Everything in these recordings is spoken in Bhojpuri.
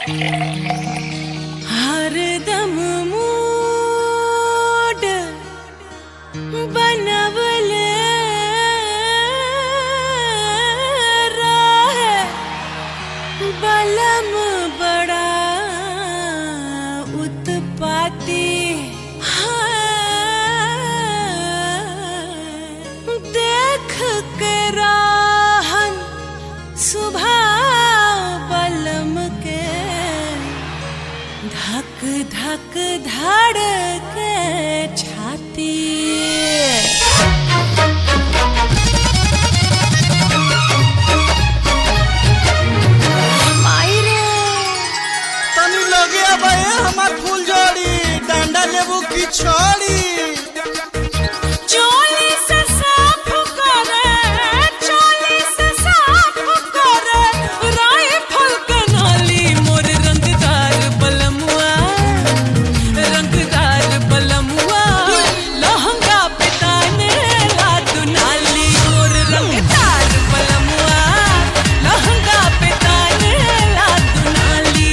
हरदम मूड बनवले रहे बलम बड़ा उत्पाती देख के राहन सुबह बलम के धक धक धड़के छाती तनी लगे अब हमार फूल जोड़ी डंडा लेबू की छोड़ी चोली से साफ करे चोली से साफ करे राइफल के नाली मोर रंगदार बलमुआ लहंगा पे ताने ला दुनाली मोर रंगदार बलमुआ लहंगा पे ताने ला दुनाली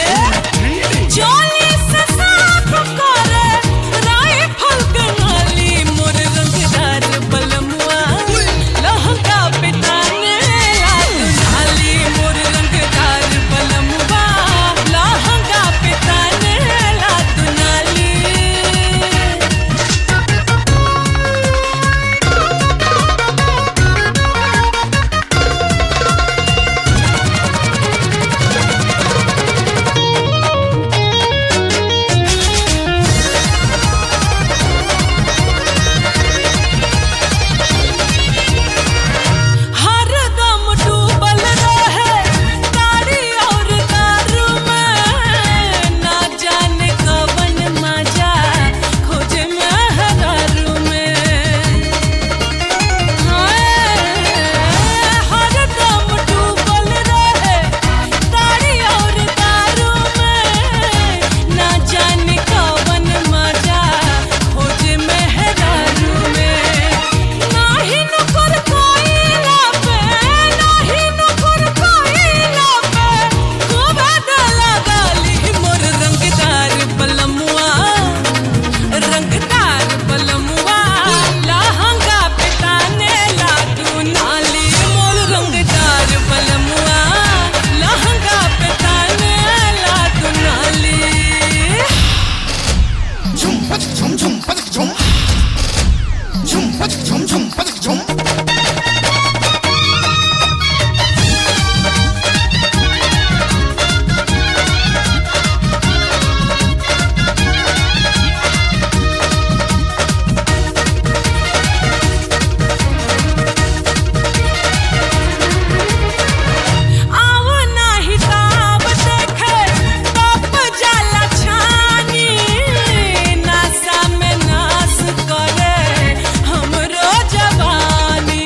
चोली से साफ करे राइफल के नाली मोर रंगदार बलमुआ लहंगा पे ताने ला दुनाली मोर रंगदार बलमुआ लहंगा पे ताने ला दुनाली हरदम डूबल रहे ताड़ी और दारू में ना जाने कवन मजा खोजे मेहरारू में हरदम डूबल रहे ताड़ी और दारू में ना जाने कवन मजा खोजे मेहरारू में नाही नुकुर कोइला पे नाही नुकुर कोइला पे खूबे गला गाली मोर रंगदार बलमुआ लहंगा पे ताने ला दुनाली मोर रंगदार बलमुआ लहंगा पे ताने ला दुनाली झुम पचक झुम झुम पचक झुम झुम पचक झुम झुम पचक झुम आओ नाही ताब देखे तप जाला छानी नासा में नास करे हमरो जवानी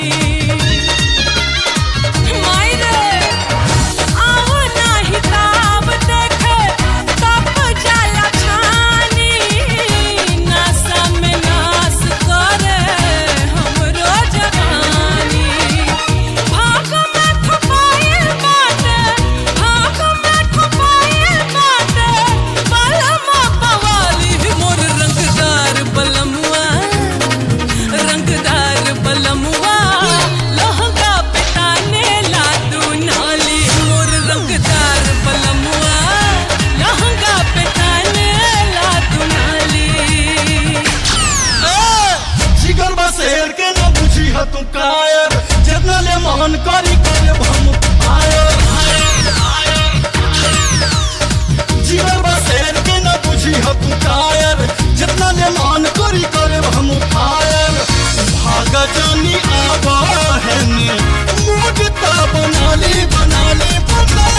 मायरे आओ नाही ताब देखे तप जाला छानी नासा में नास करे हमरो जवानी भाग में ठुपाइल बाटे भाग में ठुपाइल बाटे बलमा पवाली मोर रंगदार बलमुआ लहंगा पे ताने ला दुनाली मोर रंगदार बलमुआ लहंगा पे ताने ला दुनाली जिगर बसेर के न बुझी ह तू कायर जितना ले मन करी करे हम आयर जिगर बसेर के न बुझी ह तू कायर जितना ले मन करी करे हम आयर भाग जानी आवा है ने मूड ता बनाली बनाली बनाली